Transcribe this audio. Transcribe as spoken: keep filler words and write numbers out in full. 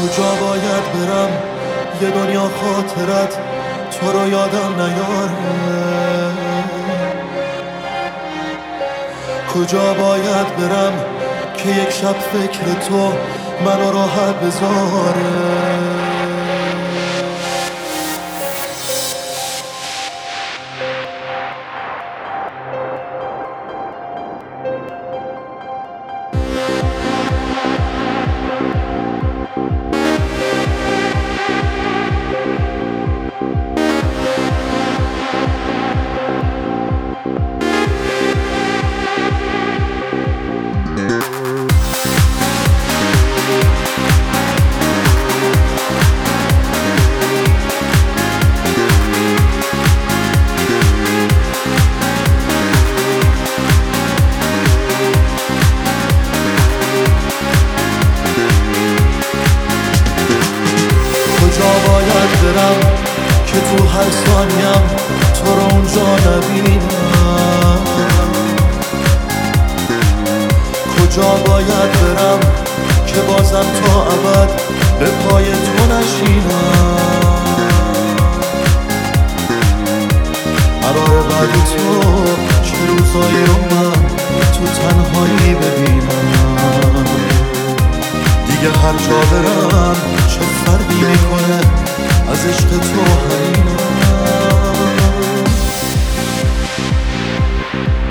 کجا باید برم یه دنیا خاطرت تو رو یادم نیاره، کجا باید برم که یک شب فکر تو منو راحت بذاره. کجا باید برم که تو هر ثانیم تو رو اونجا نبینم، کجا باید برم که بازم تا ابد به پای تو نشینم. قرار بعد تو چه روزایی رو من تو تنهایی ببینم، دیگه هر جا برم چه فرقی میکنه از عشق تو همینم.